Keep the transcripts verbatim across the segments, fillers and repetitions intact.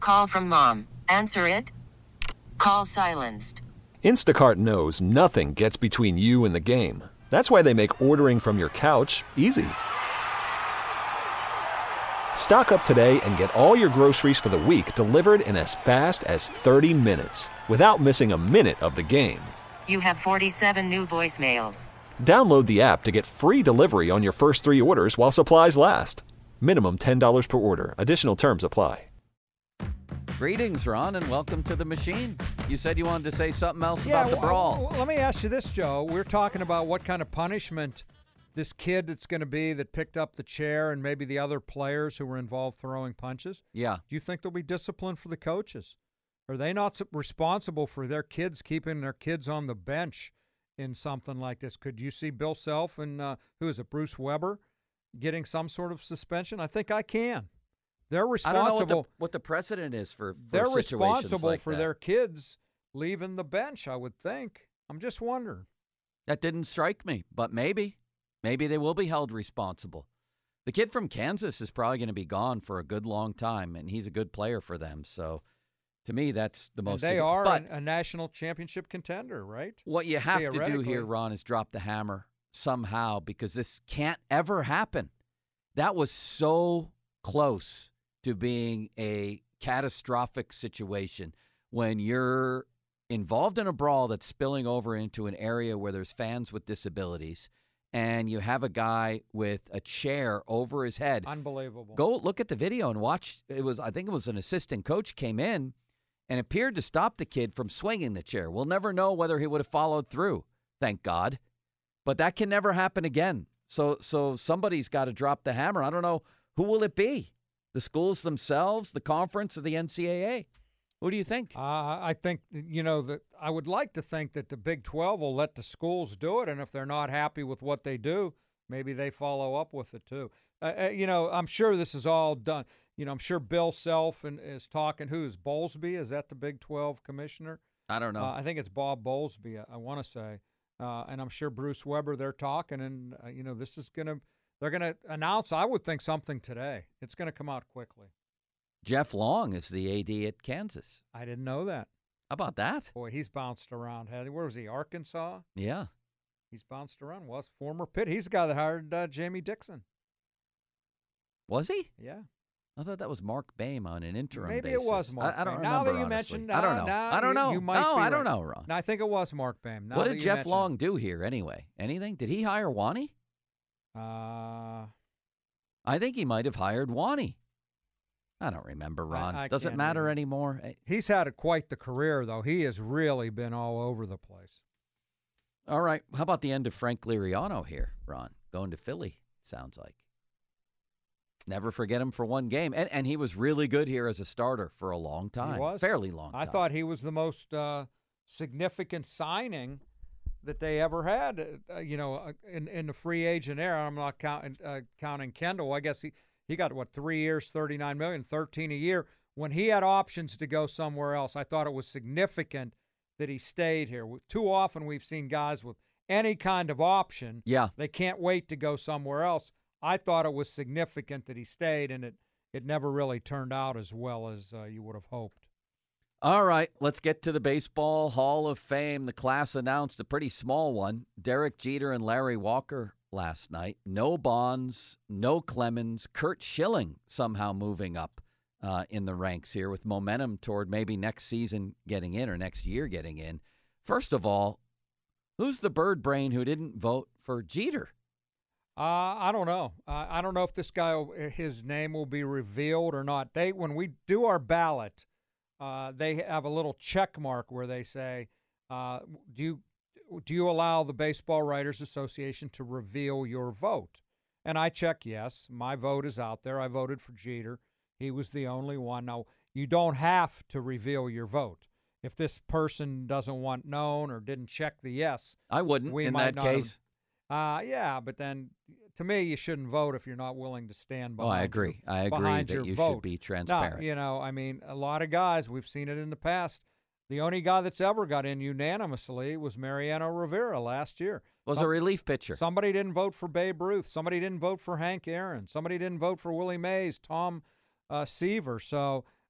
Call from mom. Answer it. Call silenced. Instacart knows nothing gets between you and the game. That's why they make ordering from your couch easy. Stock up today and get all your groceries for the week delivered in as fast as thirty minutes without missing a minute of the game. You have forty-seven new voicemails. Download the app to get free delivery on your first three orders while supplies last. Minimum ten dollars per order. Additional terms apply. Greetings, Ron, and welcome to the machine. You said you wanted to say something else yeah, about the brawl. Well, let me ask you this, Joe. We're talking about what kind of punishment this kid that's going to be that picked up the chair and maybe the other players who were involved throwing punches. Yeah. Do you think there'll be discipline for the coaches? Are they not responsible for their kids, keeping their kids on the bench in something like this? Could you see Bill Self and, uh, who is it, Bruce Weber, getting some sort of suspension? I think I can. They're responsible. I don't know what the, what the precedent is for, for They're situations responsible like for that. their kids leaving the bench, I would think. I'm just wondering. That didn't strike me, but maybe. Maybe they will be held responsible. The kid from Kansas is probably going to be gone for a good long time, and he's a good player for them. So, to me, that's the most. And they sig- are but a, a national championship contender, right? What you have to do Theoretically. here, Ron, is drop the hammer somehow, because this can't ever happen. That was so close to being a catastrophic situation when you're involved in a brawl that's spilling over into an area where there's fans with disabilities, and you have a guy with a chair over his head. Unbelievable. Go look at the video and watch. It was, I think it was an assistant coach came in and appeared to stop the kid from swinging the chair. We'll never know whether he would have followed through, thank God. But that can never happen again. So so somebody's got to drop the hammer. I don't know, who will it be? The schools themselves, the conference, or the N C double A? Who do you think? Uh, I think, you know, that I would like to think that the Big twelve will let the schools do it, and if they're not happy with what they do, maybe they follow up with it too. Uh, uh, you know, I'm sure this is all done. You know, I'm sure Bill Self and, is talking. Who is Bowlesby? Is that the Big twelve commissioner? I don't know. Uh, I think it's Bob Bowlesby, I, I want to say. Uh, and I'm sure Bruce Weber, they're talking, and, uh, you know, this is going to – they're going to announce, I would think, something today. It's going to come out quickly. Jeff Long is the A D at Kansas. I didn't know that. How about that? Boy, he's bounced around. Where was he, Arkansas? Yeah. He's bounced around. Was former Pitt. He's the guy that hired uh, Jamie Dixon. Was he? Yeah. I thought that was Mark Boehm on an interim Maybe basis. it was Mark I, I don't Boehm. remember, Now that you honestly. mentioned, I don't uh, know. now I don't you- know. you might no, be I don't right. know, Ron. No, I think it was Mark Boehm. Now what that did you Jeff mention Long do here anyway? Anything? Did he hire Wani? it. Uh, I think he might have hired Wani. I don't remember, Ron. I Does it can't matter remember. anymore? Eh, he's had a, quite the career, though. He has really been all over the place. All right. How about the end of Frank Liriano here, Ron? Going to Philly, sounds like. Never forget him for one game. And and he was really good here as a starter for a long time. He was. Fairly long time. I thought he was the most uh, significant signing that they ever had, uh, you know, uh, in, in the free agent era. I'm not count, uh, counting Kendall. I guess he, he got, what, three years, thirty-nine million dollars, thirteen a year. When he had options to go somewhere else, I thought it was significant that he stayed here. Too often we've seen guys with any kind of option. Yeah. They can't wait to go somewhere else. I thought it was significant that he stayed, and it, it never really turned out as well as uh, you would have hoped. All right, let's get to the Baseball Hall of Fame. The class announced a pretty small one. Derek Jeter and Larry Walker last night. No Bonds, no Clemens. Curt Schilling somehow moving up uh, in the ranks here with momentum toward maybe next season getting in or next year getting in. First of all, who's the bird brain who didn't vote for Jeter? Uh, I don't know. Uh, I don't know if this guy, his name will be revealed or not. They, when we do our ballot, uh, they have a little check mark where they say, uh, "Do you do you allow the Baseball Writers Association to reveal your vote?" And I check yes. My vote is out there. I voted for Jeter. He was the only one. Now, you don't have to reveal your vote. If this person doesn't want known or didn't check the yes, I wouldn't we in might that not case. Have, Uh, yeah, but then to me, you shouldn't vote if you're not willing to stand behind. Oh, I agree. Your, I agree behind that your you vote. should be transparent. Now, you know, I mean, a lot of guys, we've seen it in the past. The only guy that's ever got in unanimously was Mariano Rivera last year. Was Some, a relief pitcher. Somebody didn't vote for Babe Ruth. Somebody didn't vote for Hank Aaron. Somebody didn't vote for Willie Mays, Tom uh, Seaver. So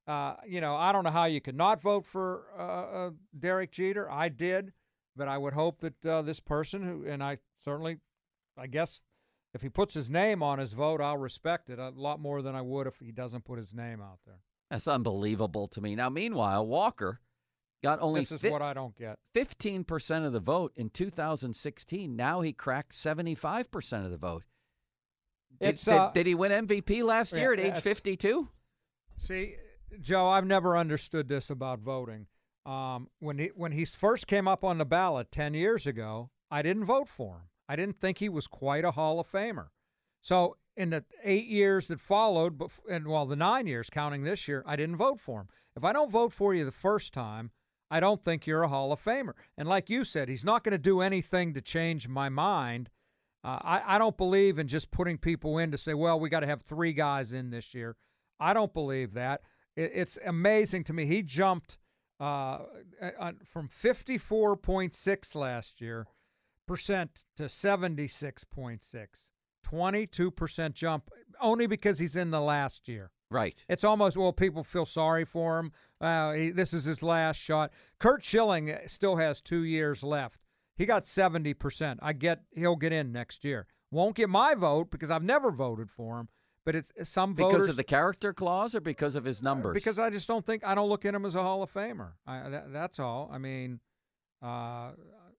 Uh, you know, I don't know how you could not vote for uh, uh, Derek Jeter. I did, but I would hope that uh, this person who, and I certainly, I guess, if he puts his name on his vote, I'll respect it a lot more than I would if he doesn't put his name out there. That's unbelievable to me. Now, meanwhile, Walker got only this is fi- what I don't get. fifteen percent of the vote in two thousand sixteen. Now he cracked seventy-five percent of the vote. Did, It's, uh, did, did he win M V P last yeah, year at age that's- fifty-two? See, Joe, I've never understood this about voting. Um, when he when he first came up on the ballot ten years ago, I didn't vote for him. I didn't think he was quite a Hall of Famer. So in the eight years that followed, bef- and well, the nine years counting this year, I didn't vote for him. If I don't vote for you the first time, I don't think you're a Hall of Famer. And like you said, he's not going to do anything to change my mind. Uh, I, I don't believe in just putting people in to say, well, we got to have three guys in this year. I don't believe that. It, it's amazing to me. He jumped uh, uh, from fifty-four point six last year percent to seventy-six point six. twenty-two percent jump only because he's in the last year. Right. It's almost, well, people feel sorry for him. Uh, he, this is his last shot. Kurt Schilling still has two years left. He got seventy percent. I get he'll get in next year. Won't get my vote because I've never voted for him. But it's some because voters. of the character clause or because of his numbers? Because I just don't think, I don't look at him as a Hall of Famer. I, that, that's all. I mean, uh,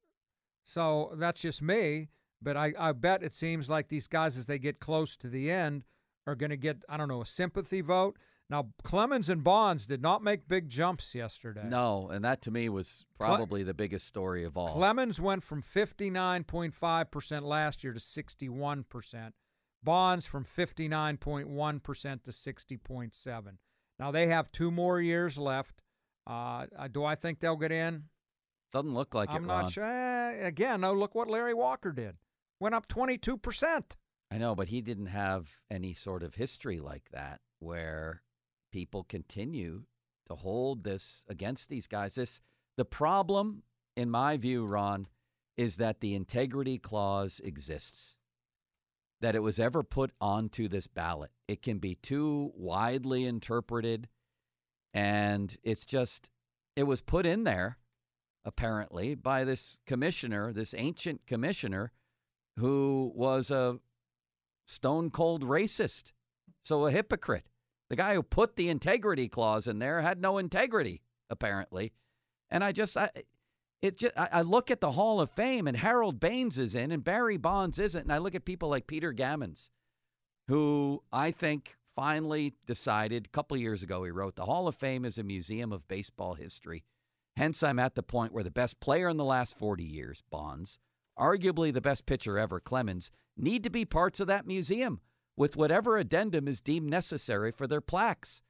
so that's just me. But I, I bet it seems like these guys, as they get close to the end, are going to get, I don't know, a sympathy vote. Now, Clemens and Bonds did not make big jumps yesterday. No, and that to me was probably Cle- the biggest story of all. Clemens went from fifty-nine point five percent last year to sixty-one percent. Bonds from fifty-nine point one percent to sixty point seven. Now, they have two more years left. Uh, do I think they'll get in? Doesn't look like I'm it, not Ron. sure. Eh, again, no, look what Larry Walker did. Went up twenty-two percent. I know, but he didn't have any sort of history like that where people continue to hold this against these guys. This the problem, in my view, Ron, is that the integrity clause exists. That it was ever put onto this ballot. It can be too widely interpreted, and it's just, it was put in there, apparently, by this commissioner, this ancient commissioner, who was a stone-cold racist, so a hypocrite. The guy who put the integrity clause in there had no integrity, apparently. And I just, I, it just, I, I look at the Hall of Fame, and Harold Baines is in, and Barry Bonds isn't. And I look at people like Peter Gammons, who I think finally decided a couple of years ago, he wrote, the Hall of Fame is a museum of baseball history. Hence, I'm at the point where the best player in the last forty years, Bonds, arguably the best pitcher ever, Clemens, need to be parts of that museum with whatever addendum is deemed necessary for their plaques.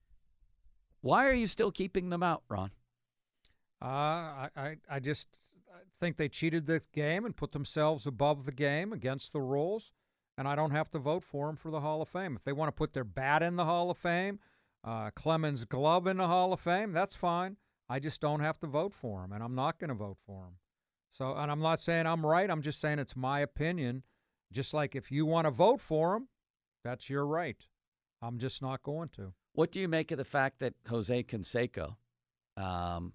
Why are you still keeping them out, Ron? Uh, I, I, I just think they cheated the game and put themselves above the game against the rules, and I don't have to vote for them for the Hall of Fame. If they want to put their bat in the Hall of Fame, uh, Clemens' glove in the Hall of Fame, that's fine. I just don't have to vote for them, and I'm not going to vote for them. So, and I'm not saying I'm right. I'm just saying it's my opinion. Just like if you want to vote for them, that's your right. I'm just not going to. What do you make of the fact that Jose Canseco, um,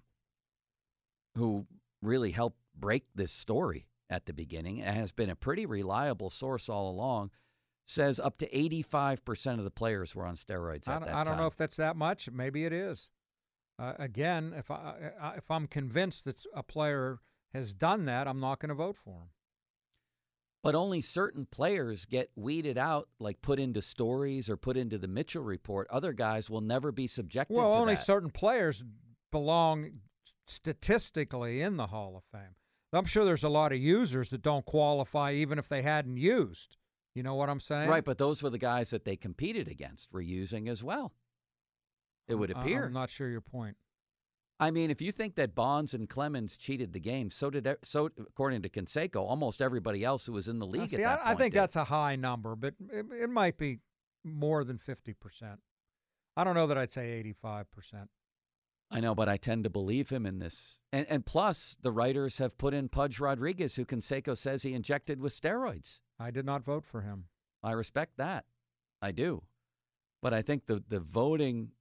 who really helped break this story at the beginning and has been a pretty reliable source all along, says up to eighty-five percent of the players were on steroids at I, that I don't time. know if that's that much. Maybe it is. Uh, again, if I if I'm convinced that a player has done that, I'm not going to vote for him. But only certain players get weeded out, like put into stories or put into the Mitchell report. Other guys will never be subjected well, to only that. certain players belong statistically in the Hall of Fame. I'm sure there's a lot of users that don't qualify even if they hadn't used. You know what I'm saying? Right, but those were the guys that they competed against were using as well. It would I- appear. I'm not sure your point. I mean, if you think that Bonds and Clemens cheated the game, so did so according to Canseco, almost everybody else who was in the Now, league see, at that I, point. I think did. that's a high number, but it, it might be more than fifty percent. I don't know that I'd say eighty-five percent. I know, but I tend to believe him in this. And, and plus, the writers have put in Pudge Rodriguez, who Canseco says he injected with steroids. I did not vote for him. I respect that. I do. But I think the, the voting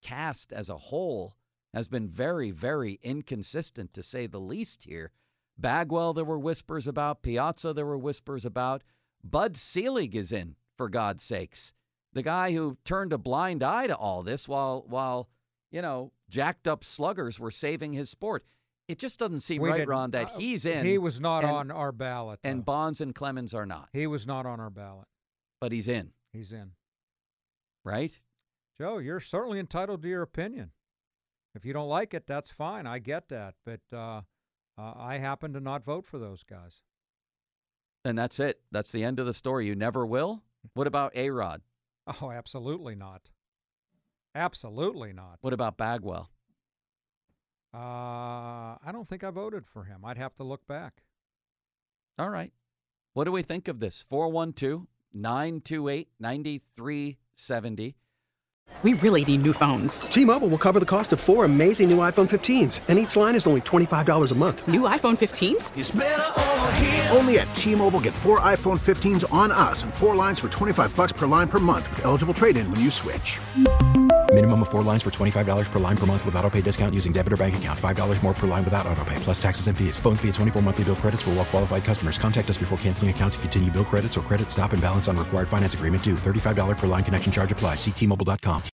cast as a whole has been very, very inconsistent, to say the least here. Bagwell, there were whispers about. Piazza, there were whispers about. Bud Selig is in, for God's sakes. The guy who turned a blind eye to all this while, while you know, jacked up sluggers were saving his sport. It just doesn't seem We right, didn't- Ron, that uh, he's in. He was not and, on our ballot. And though. Bonds and Clemens are not. He was not on our ballot. But he's in, He's in. right? Joe, you're certainly entitled to your opinion. If you don't like it, that's fine. I get that. But uh, uh, I happen to not vote for those guys. And that's it. That's the end of the story. You never will? What about A-Rod? Oh, absolutely not. Absolutely not. What about Bagwell? Uh, I don't think I voted for him. I'd have to look back. All right. What do we think of this? four one two, nine two eight, nine three seven zero. We really need new phones. T-Mobile will cover the cost of four amazing new iPhone fifteens, and each line is only twenty-five dollars a month. New iPhone fifteens? It's better over here. Only at T-Mobile, get four iPhone fifteens on us and four lines for twenty-five bucks per line per month with eligible trade-in when you switch. Minimum of four lines for twenty-five dollars per line per month with autopay discount using debit or bank account. five dollars more per line without autopay, plus taxes and fees. Phone fee at twenty-four monthly bill credits for well-qualified customers. Contact us before canceling account to continue bill credits or credit stop and balance on required finance agreement due. thirty-five dollars per line connection charge applies. See T Mobile dot com.